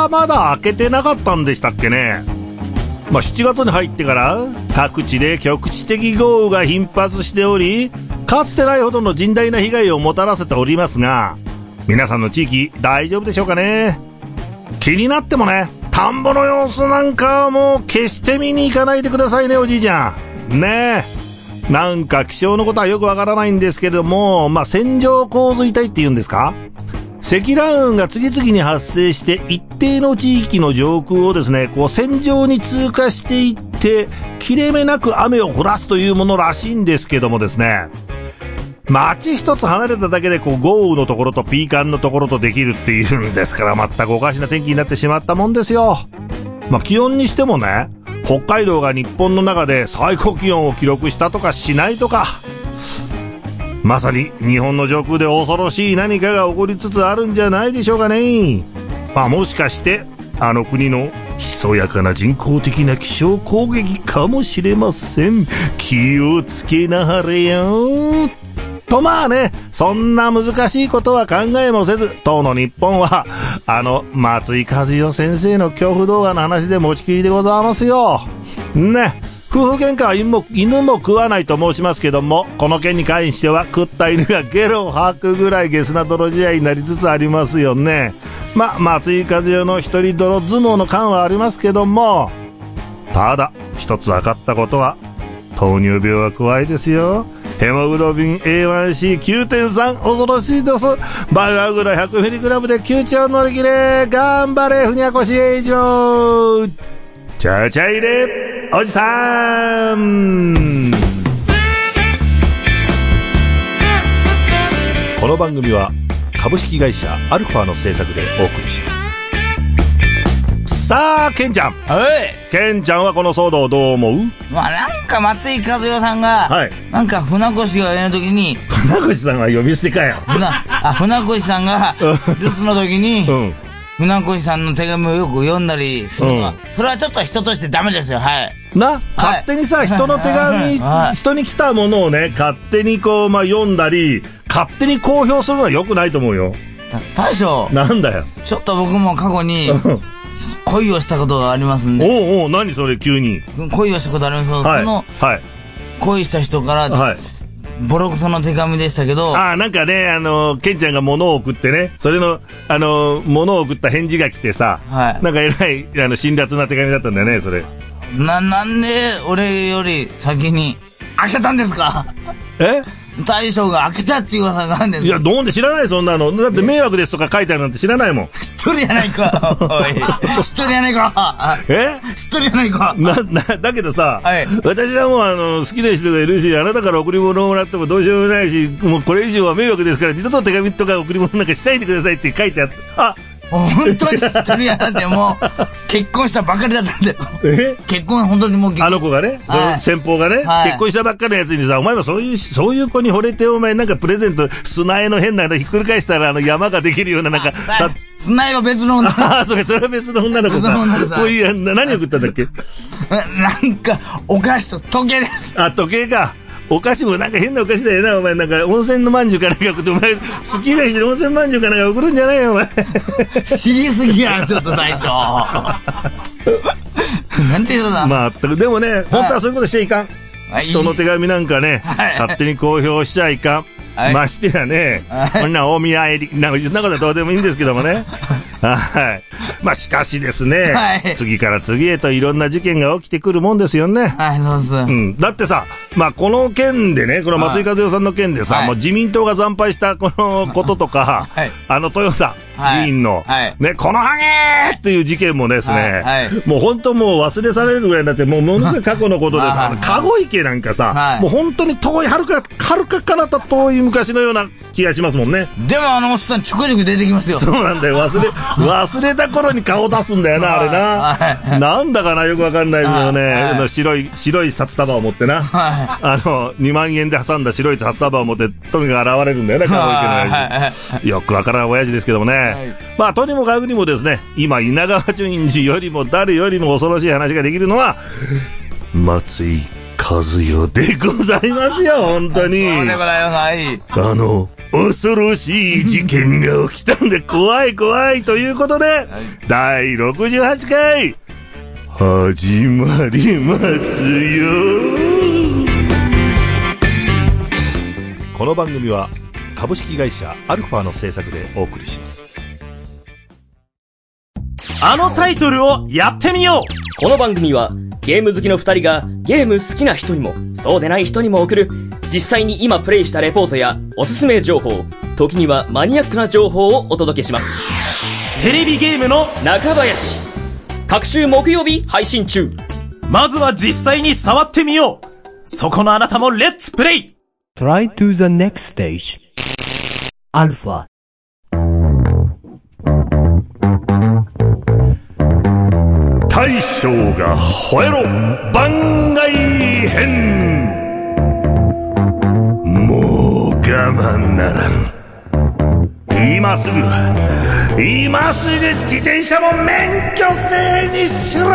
はまだ開けてなかったんでしたっけね。7月に入ってから各地で局地的豪雨が頻発しており、かつてないほどの甚大な被害をもたらせておりますが、皆さんの地域大丈夫でしょうかね。気になってもね、田んぼの様子なんかはもう決して見に行かないでくださいね、おじいちゃんね。なんか気象のことはよくわからないんですけれども、線状降水帯っていうんですか、積乱雲が次々に発生して一定の地域の上空をですね、線状に通過していって切れ目なく雨を降らすというものらしいんですけどもですね、町一つ離れただけで豪雨のところとピーカンのところとできるっていうんですから、全くおかしな天気になってしまったもんですよ。気温にしてもね、北海道が日本の中で最高気温を記録したとかしないとか、まさに日本の上空で恐ろしい何かが起こりつつあるんじゃないでしょうかね。もしかしてあの国のひそやかな人工的な気象攻撃かもしれません。気をつけなはれよと。そんな難しいことは考えもせず、当の日本は松井和代先生の恐怖動画の話で持ちきりでございますよね。夫婦喧嘩は犬も食わないと申しますけども、この件に関しては食った犬がゲロを吐くぐらいゲスな泥試合になりつつありますよね。松井和代の一人泥相撲の感はありますけども、ただ一つ分かったことは、糖尿病は怖いですよ。ヘモグロビン A1C9.3 恐ろしいです。バイアグラ 100mg で窮地を乗り切れ。頑張れ、ふにゃこしえいじろー。ちゃちゃ入れおじさん。この番組は株式会社アルファの制作でお送りします。さあ、ケンちゃん。ケンちゃんはこの騒動どう思う？ なんか松井和代さんが、なんか船越がやるときに、 船越さんは呼び捨てかよ。 船越さんが留守のときに、船越さんの手紙をよく読んだりするのは、それはちょっと人としてダメですよ。 勝手にさ、人の手紙、人に来たものをね、勝手に読んだり、勝手に公表するのは良くないと思うよ。 大将。 なんだよ。 ちょっと僕も過去に、恋をしたことがありますんで。 何それ急に。 恋をしたことありますけど、その、恋した人から、ボロクソの手紙でしたけど。 なんかね、ケンちゃんが物を送ってね、それの、物を送った返事が来てさ、なんかえらい、辛辣な手紙だったんだよね、それ。 なんで、俺より先に、開けたんですか？大将が開けたっていう噂があるんです。 いや、どんで知らない、そんなの。だって迷惑ですとか書いてあるなんて知らないもん。 知っとるやないか。おい。知っとるやないか。知っとるやないか。 だけどさ、私はもう好きな人がいるし、あなたから贈り物をもらってもどうしようもないし、もうこれ以上は迷惑ですから、二度と手紙とか贈り物なんかしないでくださいって書いてあった。 本当に知ってるやん。ってもう、結婚したばっかりだったんだよ。結婚本当にもうあの子がね、その先方がね、結婚したばっかりのやつにさ、お前もそういう子に惚れて、お前なんかプレゼント、砂絵の変なのひっくり返したら山ができるようななんか、 砂絵は別の女の子。 そうか、それは別の女の子さ。こういう、何送ったんだっけ？ なんか、お菓子と時計です。 時計か。お菓子もなんか変なお菓子だよな、お前。なんか温泉のまんじゅうかなんか送って、お前好きな人に温泉まんじゅうかなんか送るんじゃないよ、お前。 知りすぎやん、ちょっと最初。なんていうのだ。 でもね、本当はそういうことしちゃいかん。人の手紙なんかね、勝手に公表しちゃいかん。ましてやね、こんな大宮入り、なんかそんなことはどうでもいいんですけどもね。しかしですね、次から次へといろんな事件が起きてくるもんですよね。 そうです。 だってさ、この件でね、この松井和代さんの件でさ、もう自民党が惨敗したこのこととか、豊田議員の、ね、このハゲーっていう事件もですね、もう本当もう忘れ去れるぐらいになって、もうものすごい過去のことでさ、籠池なんかさ、もう本当に遠い、はるか彼方遠い昔のような気がしますもんね。 でもおっさんちょこちょこ出てきますよ。 そうなんだよ。忘れた頃に顔出すんだよな、あれな。なんだかな、よくわかんないですよね。白い札束を持ってな。2万円で挟んだ白い札束を持って、とにかく現れるんだよね、籠池の親父。よくわからん親父ですけどもね。とにもかくにもですね、今、稲川淳二よりも誰よりも恐ろしい話ができるのは、松井和代でございますよ、本当に。 そうでございます。はい。 恐ろしい事件が起きたんで怖い怖いということで、はい、第68回、始まりますよ。この番組は株式会社アルファの制作でお送りします。 あのタイトルをやってみよう。 この番組はゲーム好きの2人がゲーム好きな人にもそうでない人にも送る実際に今プレイしたレポートやおすすめ情報、時にはマニアックな情報をお届けします。 テレビゲームの中林、各週木曜日配信中。 まずは実際に触ってみよう。そこのあなたもレッツプレイ。 Try to the next stage. アルファ。 大将が吠えろ番外編。もう我慢ならん。今すぐ自転車も免許制にしろ。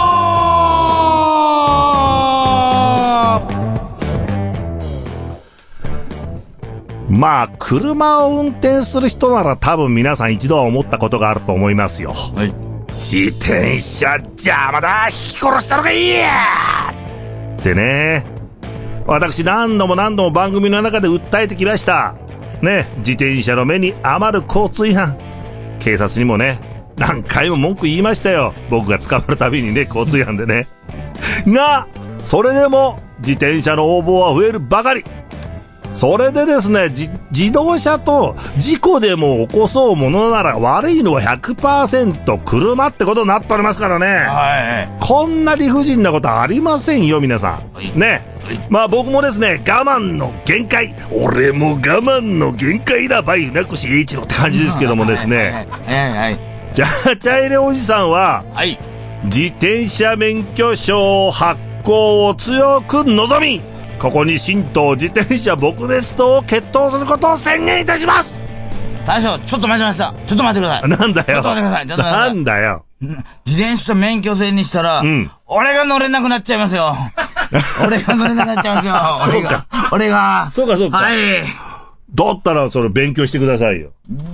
まあ車を運転する人なら多分皆さん一度は思ったことがあると思いますよ。はい。自転車邪魔だ、引き殺したのがいいやってね。私何度も番組の中で訴えてきましたね。自転車の目に余る交通違反、警察にもね何回も文句言いましたよ。僕が捕まるたびにね、交通違反でね。がそれでも自転車の応募は増えるばかり。それでですね、自動車と事故でも起こそうものなら悪いのは 100% 車ってことになっておりますからね、はい、こんな理不尽なことありませんよ皆さん、はい、ね、はい、まあ僕もですね我慢の限界、俺も我慢の限界だバイなくし英一郎って感じですけどもですね、じゃあチャイレおじさんは、はい、自転車免許証発行を強く望み、ここに新党自転車撲滅党を決闘することを宣言いたします。 大将、ちょっと待ちました。ちょっと待ってください。 なんだよ。 ちょっと待ってください。 なんだよ。 自転車免許制にしたら、俺が乗れなくなっちゃいますよ。俺が乗れなくなっちゃいますよ。俺が。 そうか。 はい。 だったら、それ勉強してくださいよ。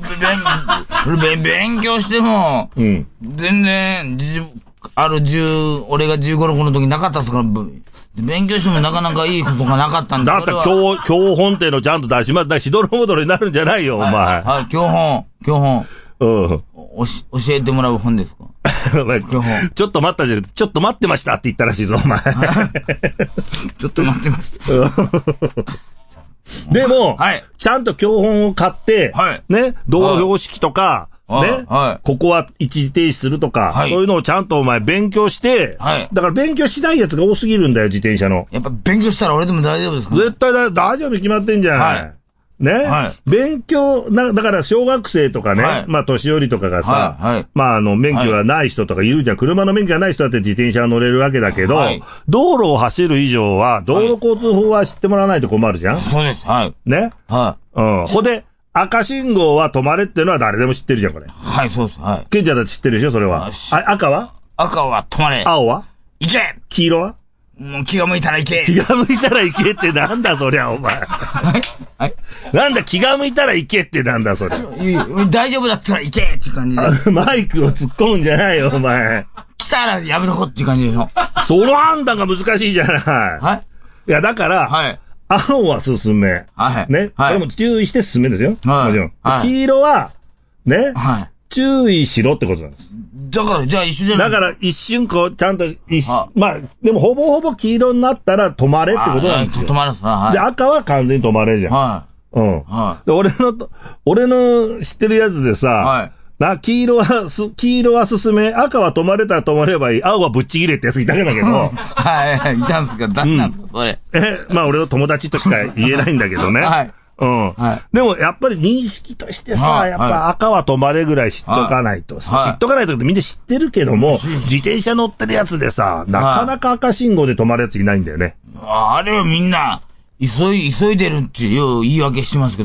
勉強しても、全然、俺が15、6の時なかったですから、勉強してもなかなかいいことがなかったんだ。 だったら教本っていうのちゃんと出します。しどろもどろになるんじゃないよ、お前。 はい、教本。教えてもらう本ですか教本。ちょっと待ったじゃなくて、ちょっと待ってましたって言ったらしいぞ、お前。 ちょっと待ってました。 でも、はい、ちゃんと教本を買って、はい、ね、道路標識とか、ね、はい、ここは一時停止するとか、はい、そういうのをちゃんとお前勉強して、はい、だから勉強しないやつが多すぎるんだよ、自転車の。 やっぱ勉強したら俺でも大丈夫ですか、ね、 絶対大丈夫に決まってんじゃん。はい、ね、はい、勉強だから小学生とかね、はい、まあ年寄りとかがさ、はいはい、まあ免許がない人とかいるじゃん。車の免許がない人だって自転車は乗れるわけだけど、はい、道路を走る以上は、道路交通法は知ってもらわないと困るじゃん。 そうです。はい。 ね。はい。ほんで、赤信号は止まれってのは誰でも知ってるじゃん、これ。 はい、そうです。はい。 ケンちゃんだって知ってるでしょ、それは。赤は止まれ。 青は行け。 黄色はもう気が向いたら行け。 気が向いたら行けってなんだそりゃ、お前。はい。はい。なんだ気が向いたら行けってなんだそれ。 大丈夫だったら行けっていう感じで。 マイクを突っ込むんじゃないよ、お前。 来たらやめとこっていう感じでしょ。 その判断が難しいじゃない。はい。いや、だから、はい。青は進め。はい。ね。はい。これも注意して進めですよ。はい。もちろん。はい。黄色は、ね。はい。注意しろってことなんです。 だから、じゃあ一緒じゃない。 だから一瞬こう、ちゃんとまあ、でもほぼ黄色になったら止まれってことなんですよ。 止まる。はい。 で、赤は完全に止まれじゃん。はい。うん。はい。で、俺の知ってるやつでさ、はい。黄色は進め、赤は止まれたら止まればいい、青はぶっちぎれってやついたけだけど。 はい、いたんすか、誰なんすか、それ。 まあ俺の友達としか言えないんだけどね。はい。うん。はい。でもやっぱり認識としてさ、やっぱ赤は止まれぐらい知っとかないと。知っとかないとってみんな知ってるけども、自転車乗ってるやつでさ、なかなか赤信号で止まるやついないんだよね。 あれはみんな、急いでるっていう言い訳してますけどね。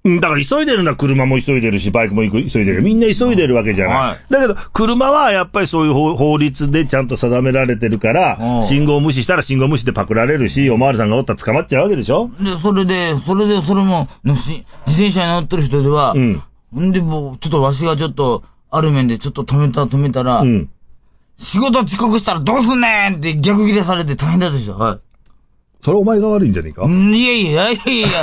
だから急いでるのは車も急いでるし、バイクも急いでる。みんな急いでるわけじゃない。はい、だけど、車はやっぱりそういう法律でちゃんと定められてるから、信号無視したら信号無視でパクられるし、おまわりさんがおったら捕まっちゃうわけでしょ。 で、それも、自転車に乗ってる人では、んで、もう、ちょっとわしがちょっと、ある面でちょっと止めたら、仕事遅刻したらどうすんねんって逆ギレされて大変だでしょ。はい。 それお前が悪いんじゃねえか。 いや、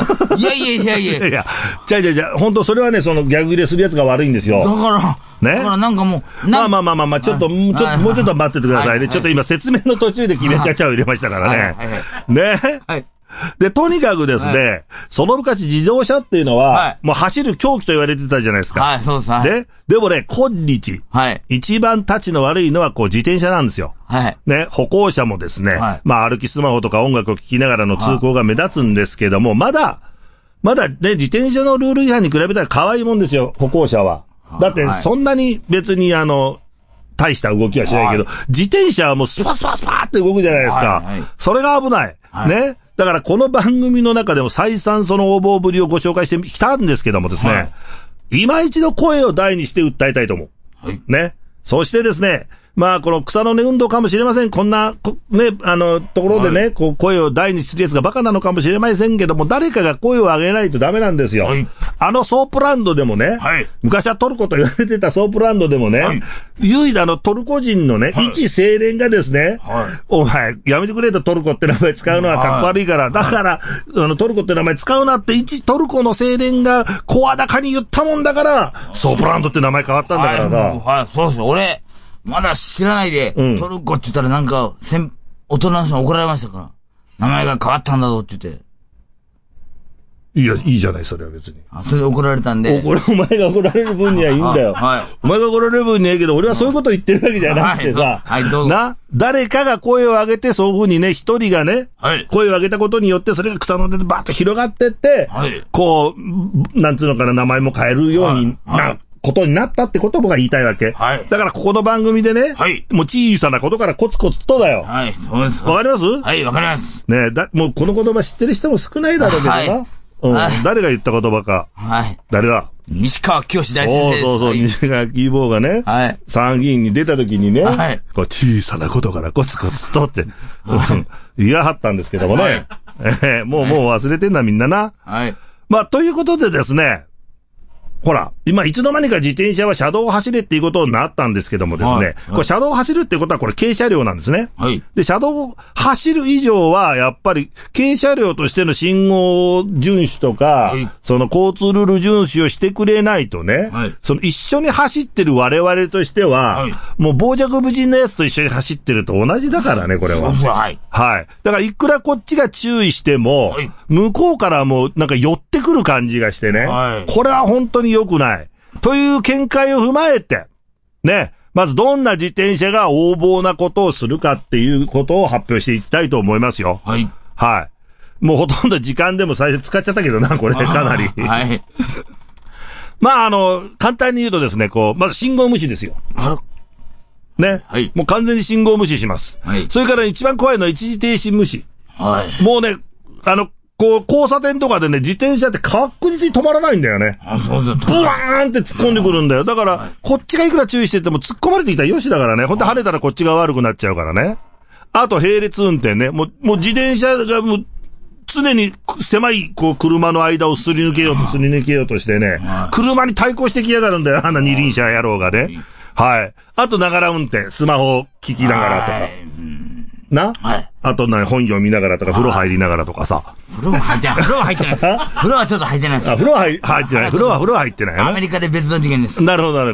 じゃあ、本当それはね、その逆ギレするやつが悪いんですよ。 だからなんかもう、 まあ、ちょっと、もうちょっと待っててくださいね。ちょっと今説明の途中で決めちゃちゃを入れましたからね。ね。はい。で、とにかくですね、その昔自動車っていうのは、もう走る凶器と言われてたじゃないですか。 はい、そうです。 でもね、今日、一番立ちの悪いのは自転車なんですよ。はい。ね、歩行者もですね、歩きスマホとか音楽を聴きながらの通行が目立つんですけども、まだね、自転車のルール違反に比べたら可愛いもんですよ、歩行者は。だって、そんなに別に大した動きはしないけど、自転車はもうスパって動くじゃないですか。それが危ない。ね。だからこの番組の中でも再三その横暴ぶりをご紹介してきたんですけどもですね、今一度声を大にして訴えたいと思う。ね。そしてですね、まあこの草の根運動かもしれません。こんな、ね、ところでね、声を大にするやつがバカなのかもしれませんけども、誰かが声を上げないとダメなんですよ。ソープランドでもね、昔はトルコと言われてたソープランドでもね、唯一トルコ人のね、一青年がですね、お前、やめてくれとトルコって名前使うのはかっこ悪いから、だから、トルコって名前使うなって一トルコの青年が声高に言ったもんだから、ソープランドって名前変わったんだからさ。 そうですよ、俺、まだ知らないで、トルコって言ったらなんか、大人の人に怒られましたから。名前が変わったんだぞって言って。 いや、いいじゃない、それは別に。 それで怒られたんで。 お前が怒られる分にはいいんだよ。お前が怒られる分にはいいけど、俺はそういうこと言ってるわけじゃなくてさ。誰かが声を上げて、そういうふうにね、一人がね、声を上げたことによって、それが草の根でバーッと広がってって、なんつうのかな、名前も変えるようにことになったってことを僕が言いたいわけ。だからここの番組でね、もう小さなことからコツコツとだよ。 そうです。 わかります？ はい、わかります。 ねもうこの言葉知ってる人も少ないだろうけどな。誰が言った言葉か。誰だ？ 西川きよし大先生です。 そう、西川きぼうがね、参議院に出た時にね、小さなことからコツコツとって、言いはったんですけどもね。もう忘れてんなみんなな。まあ、ということでですね、ほら、今、いつの間にか自転車は車道を走れっていうことになったんですけどもですね、これ車道を走るってことはこれ軽車両なんですね。で、車道を走る以上は、やっぱり軽車両としての信号遵守とか、その交通ルール遵守をしてくれないとね、その一緒に走ってる我々としては、もう傍若無人なやつと一緒に走ってると同じだからね、これは。だからいくらこっちが注意しても、向こうからもなんか寄ってくる感じがしてね、これは本当に良くない。という見解を踏まえて、ね、まずどんな自転車が横暴なことをするかっていうことを発表していきたいと思いますよ。もうほとんど時間でも最初使っちゃったけどな、これ、かなり。まあ、簡単に言うとですね、まず信号無視ですよ。ね。もう完全に信号無視します。それから一番怖いのは一時停止無視。もうね、交差点とかでね、自転車って確実に止まらないんだよね。ブワーンって突っ込んでくるんだよ。だから、こっちがいくら注意してても突っ込まれてきたらよしだからね。ほんと跳ねたらこっちが悪くなっちゃうからね。あと、並列運転ね。もう自転車がもう、常に狭い、車の間をすり抜けようとしてね。車に対抗してきやがるんだよ。あんな二輪車野郎がね。あと、ながら運転。スマホ聞きながらとか。あと本読みながらとか、風呂入りながらとかさ。 風呂は入ってないです。風呂はちょっと入ってないです。 風呂は入ってない。風呂は入ってない。 アメリカで別の事件です。 なるほど。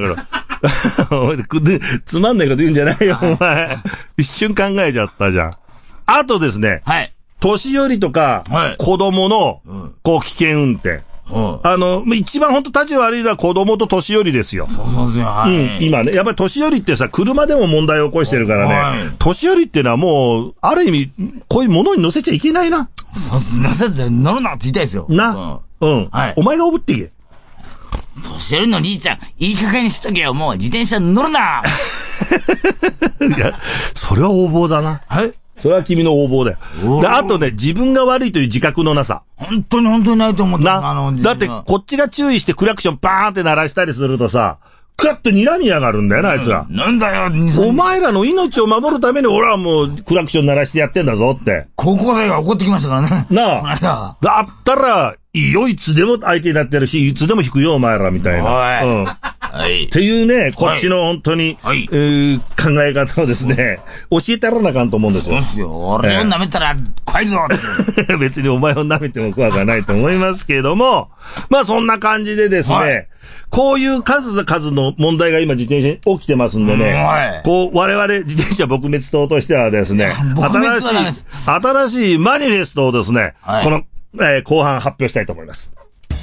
つまんないこと言うんじゃないよ、お前。一瞬考えちゃったじゃん。あとですね。年寄りとか、子供の、危険運転。一番本当立ち悪いのは子供と年寄りですよ。今ね、やっぱり年寄りってさ、車でも問題を起こしてるからね、年寄りってのはもう、ある意味、こういうものに乗せちゃいけないな。 乗るなって言いたいですよ。 お前がおぶっていけ。 年寄りの兄ちゃん、いい加減にしとけよ、もう自転車乗るな。 いや、それは横暴だな。 それは君の横暴だよ。で、あとね、自分が悪いという自覚のなさ。 本当にないと思った。 だって、こっちが注意してクラクションバーンって鳴らしたりするとさ、クラッと睨みやがるんだよな、あいつら。 なんだよ、 お前らの命を守るために俺はもうクラクション鳴らしてやってんだぞって。 高校生が怒ってきましたからね。 なあ。だったら、いつでも相手になってるし、いつでも引くよ、お前ら、みたいな。 はい。 っていうね、こっちの本当に、考え方をですね、教えてやらなあかんと思うんですよ。 そうですよ。俺を舐めたら怖いぞって。別にお前を舐めても怖くはないと思いますけれども、まあそんな感じでですね、こういう数の問題が今自転車に起きてますんでね、こう、我々自転車撲滅党としてはですね、新しいマニフェストをですね、この、後半発表したいと思います。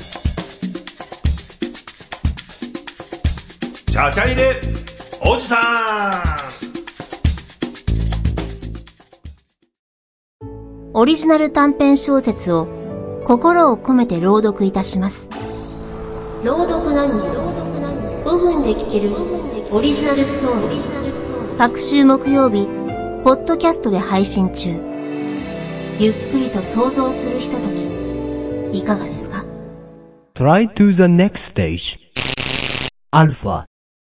チャチャイレおじさん。オリジナル短編小説を心を込めて朗読いたします。朗読何人5分で聞けるオリジナルストーリー。各週木曜日ポッドキャストで配信中。ゆっくりと想像するひとときいかがですか？ Try to the next stage. Alpha。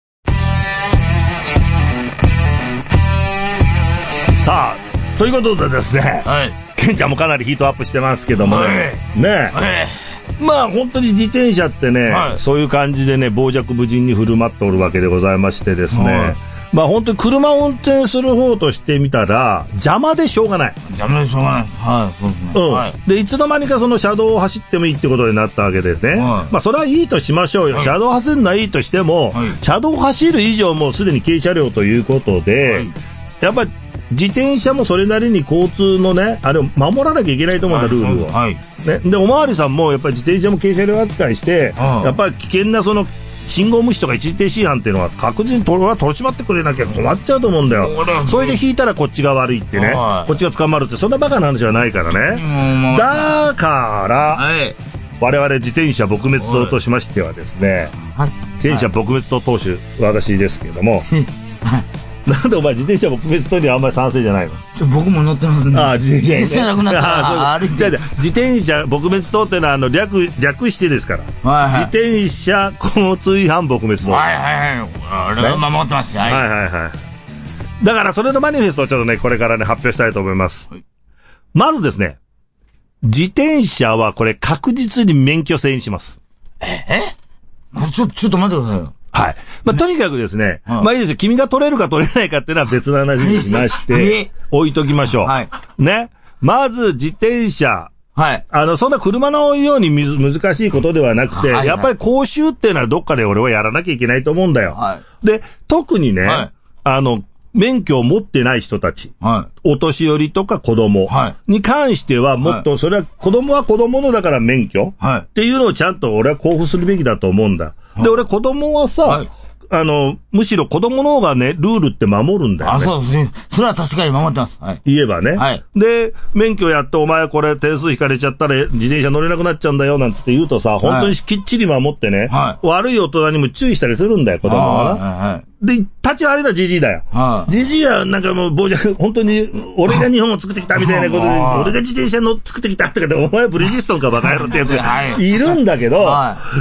さあ、ということでですね、ケンちゃんもかなりヒートアップしてますけどもね、まあ本当に自転車ってね、そういう感じでね、傍若無人に振る舞っておるわけでございましてですね、まあ本当に車を運転する方としてみたら、邪魔でしょうがない。 そうですね。 で、いつの間にかその車道を走ってもいいってことになったわけですね。まあそれはいいとしましょうよ。車道走るのはいいとしても、車道を走る以上もうすでに軽車両ということで、やっぱり自転車もそれなりに交通のね、あれを守らなきゃいけないと思うんだ、ルールを。ね。で、おまわりさんもやっぱり自転車も軽車両扱いして、やっぱり危険なその、信号無視とか一時停止違反っていうのは確実に取り締まってくれなきゃ困っちゃうと思うんだよ。それで引いたらこっちが悪いってね。こっちが捕まるって、そんなバカな話はないからね。だから、我々自転車撲滅党としましてはですね、自転車撲滅党党首、私ですけれども、なんでお前自転車撲滅党にはあんまり賛成じゃないの？ 僕も乗ってますね。 自転車なくなったら自転車撲滅党ってのは略してですから。自転車交通違反撲滅党。 俺は守ってます。 だからそれのマニフェストをちょっとね、これからね、発表したいと思います。まずですね、自転車はこれ確実に免許制にします。 ちょっと待ってくださいよ。 はい。まあ、とにかくですね、まあいいですよ。君が取れるか取れないかっていうのは別の話にしまして、置いときましょう。ね。まず自転車。そんな車のように難しいことではなくて、やっぱり講習っていうのはどっかで俺はやらなきゃいけないと思うんだよ。で、特にね、免許を持ってない人たち、お年寄りとか子供に関してはもっと、それは子供は子供のだから免許っていうのをちゃんと俺は交付するべきだと思うんだ。で、俺子供はさ、むしろ子供の方がね、ルールって守るんだよね。 そうですね。それは確かに守ってます。 言えばね。で、免許やってお前これ点数引かれちゃったら自転車乗れなくなっちゃうんだよなんつって言うとさ、本当にきっちり守ってね、悪い大人にも注意したりするんだよ、子供はな。で、立ち悪いのはじじいだよ。じじいはなんかもう傍若、本当に俺が日本を作ってきたみたいなことで、俺が自転車の作ってきたってかで、お前ブリヂストンかバカ野郎ってやつがいるんだけど、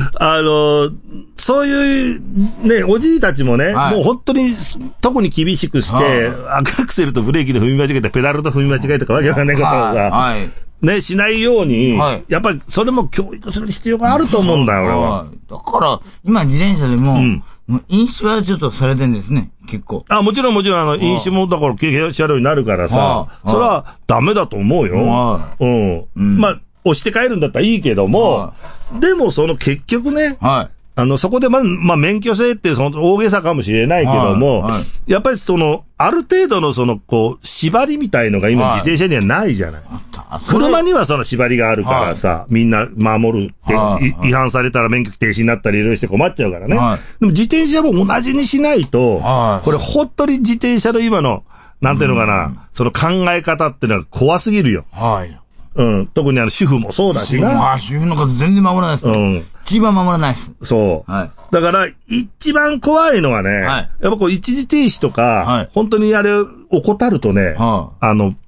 そういうね、おじいたちもね、もう本当に特に厳しくして、アクセルとブレーキで踏み間違えて、ペダルと踏み間違えとかわけわかんないことをさ、ね、しないように、やっぱりそれも教育する必要があると思うんだよ、俺は。 だから、今自転車でも、飲酒はちょっとされてんですね、結構。 もちろん飲酒もだから軽車両になるからさ、それはダメだと思うよ。まあ、押して帰るんだったらいいけども、でもその結局ね、そこでまあ、免許制ってその大げさかもしれないけども、やっぱりある程度の縛りみたいのが今自転車にはないじゃない。車にはその縛りがあるからさ、みんな守るって、違反されたら免許停止になったりいろいろして困っちゃうからね。でも自転車も同じにしないと、これ本当に自転車の今の、なんていうのかな、その考え方っていうのは怖すぎるよ。特に主婦もそうだしな。 主婦の方全然守らないです。一番守らないです。 そう。だから、一番怖いのはね、やっぱ一時停止とか、本当にあれ、怠るとね、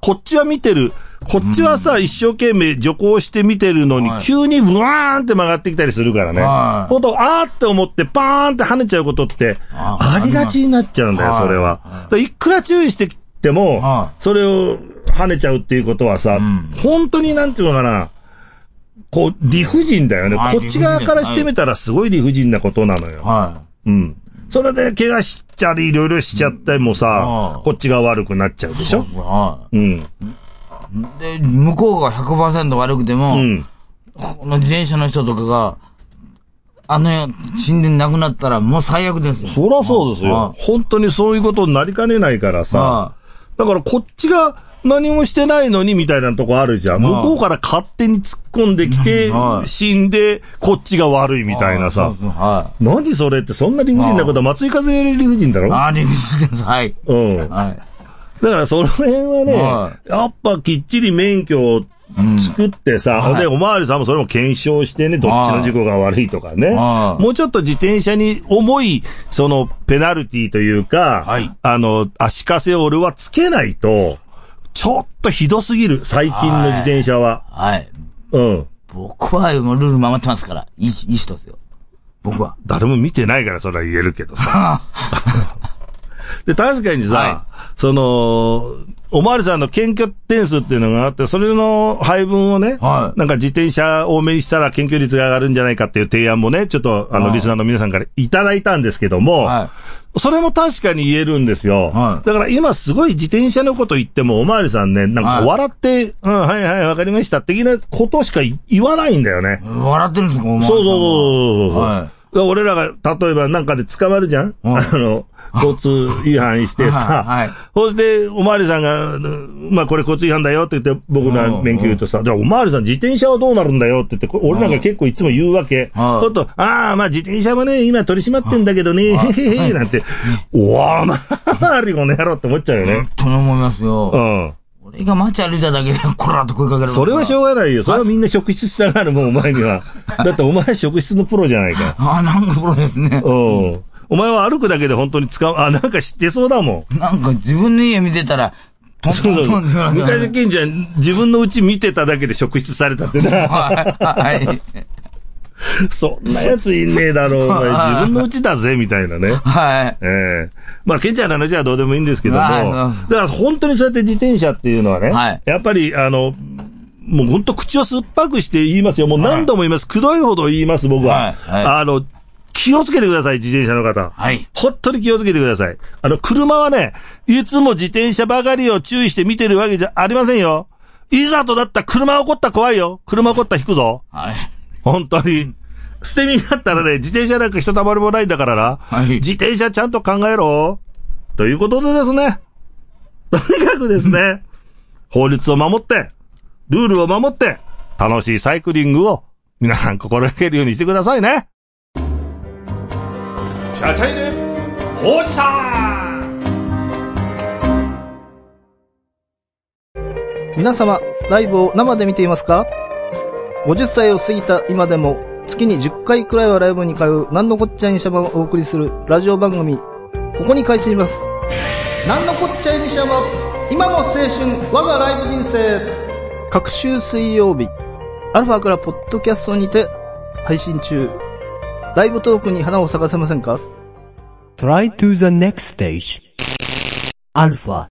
こっちは見てる。こっちはさ、一生懸命徐行して見てるのに、急にブワーンって曲がってきたりするからね。ほんと、あーって思ってパーンって跳ねちゃうことって、ありがちになっちゃうんだよ、それは。いくら注意してきても、それを跳ねちゃうっていうことはさ、本当になんていうのかな、こう、理不尽だよね。こっち側からしてみたらすごい理不尽なことなのよ。うん。それで怪我しちゃり、いろいろしちゃってもさ、こっちが悪くなっちゃうでしょ。うん。 で、向こうが 100% 悪くても、この自転車の人とかが、死んで亡くなったらもう最悪ですよ。 そりゃそうですよ。本当にそういうことになりかねないからさ。だからこっちが何もしてないのにみたいなとこあるじゃん。向こうから勝手に突っ込んできて、死んで、こっちが悪いみたいなさ。何それってそんな理不尽なことは松井風より理不尽だろ？ 理不尽です。はい。 うん。はい。だからその辺はね、やっぱきっちり免許を作ってさ、で、おまわりさんもそれも検証してね、どっちの事故が悪いとかね。もうちょっと自転車に重い、ペナルティというか、足かせを俺はつけないと、ちょっとひどすぎる、最近の自転車は。はい。うん。 僕はルール守ってますから、いい人ですよ。僕は。 誰も見てないからそれは言えるけどさ。で、確かにさ、おまわりさんの検挙点数っていうのがあって、それの配分をね、なんか自転車多めにしたら検挙率が上がるんじゃないかっていう提案もね、ちょっとリスナーの皆さんからいただいたんですけども、それも確かに言えるんですよ。だから今すごい自転車のこと言っても、おまわりさんね、なんか笑って、はいはい、わかりました、的なことしか言わないんだよね。 笑ってるんですか、おまわりさん。 そう。俺らが、例えばなんかで捕まるじゃん、交通違反してさ。そして、おまわりさんが、まあこれ交通違反だよって言って、僕の免許言うとさ、じゃあおまわりさん自転車はどうなるんだよって言って、俺なんか結構いつも言うわけ。そうと、まあ自転車もね、今取り締まってんだけどね、へへへ、なんて、おわまわりこの野郎って思っちゃうよね。 本当に思いますよ。うん。俺が街歩いただけで、こらーと声かける。 それはしょうがないよ。それはみんな職質したがるもん、お前には。だってお前は職質のプロじゃないか。 なんかプロですね。 うん。お前は歩くだけで本当になんか知ってそうだもん。 なんか自分の家見てたら、 昔ケンちゃん、自分の家見てただけで職質されたってな。はい。そんなやついねえだろう、お前。自分の家だぜ、みたいなね。はい。まあ、ケンちゃんの話はどうでもいいんですけども。だから本当にそうやって自転車っていうのはね、やっぱり、もう本当口を酸っぱくして言いますよ。もう何度も言います。くどいほど言います、僕は。気をつけてください、自転車の方。はい。本当に気をつけてください。車はね、いつも自転車ばかりを注意して見てるわけじゃありませんよ。いざとだったら車起こったら怖いよ。車起こったら引くぞ。はい。本当に。捨て身だったらね、自転車なんかひとたまりもないんだからな。はい。自転車ちゃんと考えろ。ということでですね。とにかくですね、法律を守って、ルールを守って、楽しいサイクリングを皆さん心がけるようにしてくださいね。チャチャイネおじさん。 皆様、ライブを生で見ていますか？ 50 歳を過ぎた今でも月に10回くらいはライブに通うなんのこっちゃいにしゃばをお送りするラジオ番組、ここに開始します。なんのこっちゃいにしゃば、今の青春我がライブ人生。各週水曜日アルファからポッドキャストにて配信中。ライブトークに花を咲かせませんか？ Try to the next stage. アルファ。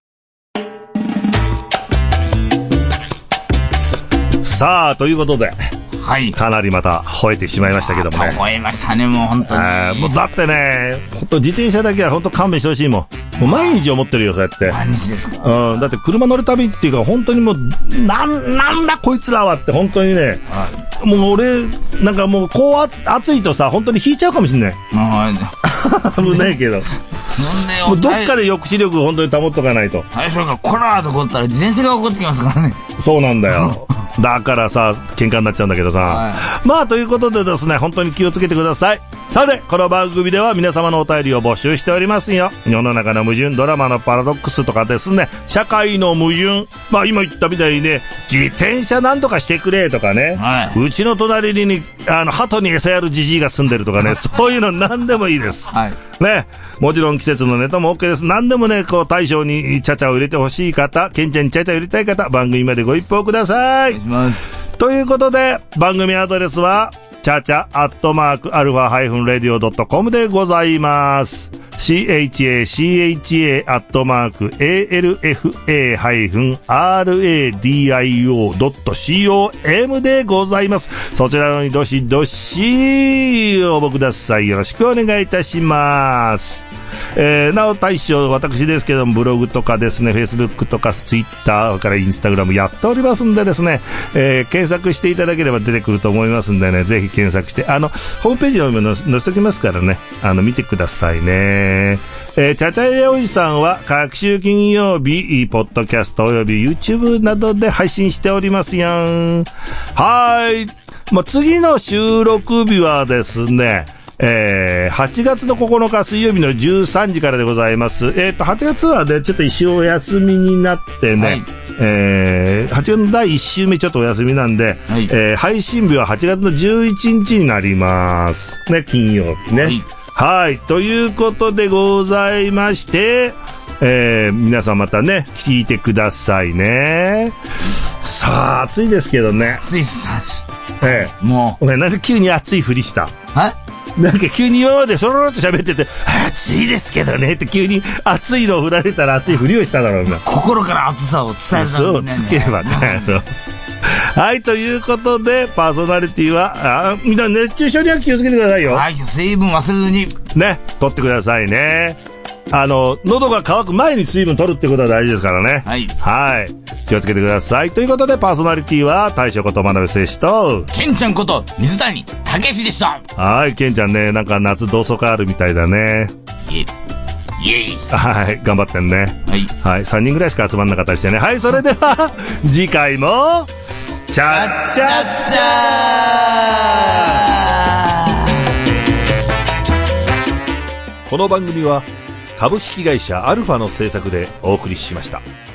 さあ、ということで。はい。かなりまた吠えてしまいましたけどもね。 吠えましたね、もう本当に。 もうだってね、本当自転車だけは本当勘弁してほしいもん。もう毎日思ってるよ、そうやって。 毎日ですか？ うん。だって車乗るたびっていうか、本当にもう、なんだこいつらはって本当にね、もう俺、なんかもうこう暑いとさ、本当に引いちゃうかもしんない。危ないけど。もうどっかで抑止力を本当に保っとかないと。 最初からコラーと怒ったら自転車が怒ってきますからね。 そうなんだよ。だからさ、喧嘩になっちゃうんだけどさ。まあ、ということでですね、本当に気をつけてください。 さて、この番組では皆様のお便りを募集しておりますよ。世の中の矛盾、ドラマのパラドックスとかですね、社会の矛盾、まあ今言ったみたいにね、自転車なんとかしてくれとかね、はい、うちの隣に鳩に餌やるじじいが住んでるとかね、そういうの何でもいいです。はい。ね。もちろん季節のネタも OK です。何でもね、こう大将にチャチャを入れてほしい方、ケンちゃんにチャチャを入れたい方、番組までご一報ください。 お願いします。 ということで、番組アドレスは、チャチャ@alpha-radio.com でございます。CHACHA@alpha-radio.com でございます。そちらのにどしどし応募ください。よろしくお願いいたします。なお大将、私ですけども、ブログとかですね、Facebook とか Twitter から Instagram やっておりますんでですね、検索していただければ出てくると思いますんでね、ぜひ検索して、ホームページの方に載せときますからね、見てくださいね。チャチャイレおじさんは各週金曜日、ポッドキャストおよび YouTube などで配信しておりますよ。はい。もう次の収録日はですね、8月の9日水曜日の13時からでございます。8月はね、ちょっと一週お休みになってね、はい、8月の第1週目ちょっとお休みなんで、はい、配信日は8月の11日になります。ね、金曜日ね。はい。はい。ということでございまして、皆さんまたね、聞いてくださいね。さあ、暑いですけどね。 暑いっす。 もう。お前なんで急に暑いふりした？なんか急に今までそろろっと喋ってて、暑いですけどねって急に暑いのを振られたら暑いふりをしただろうな。 心から暑さを伝えるそうつければね。はい、ということで、パーソナリティは、みんな熱中症には気をつけてくださいよ。 はい、水分忘れずに。 ね、取ってくださいね。喉が渇く前に水分取るってことは大事ですからね。はい。はい。気をつけてください。ということで、パーソナリティは、大将こと真鍋誠士と、 ケンちゃんこと水谷武史でした。 はい、ケンちゃんね、なんか夏同窓会あるみたいだね。 イエイ。 はい、頑張ってんね。 はい。 はい、3人ぐらいしか集まんなかったりしてね。はい、それでは、次回も、チャッチャッチャー。この番組は、株式会社アルファの制作でお送りしました。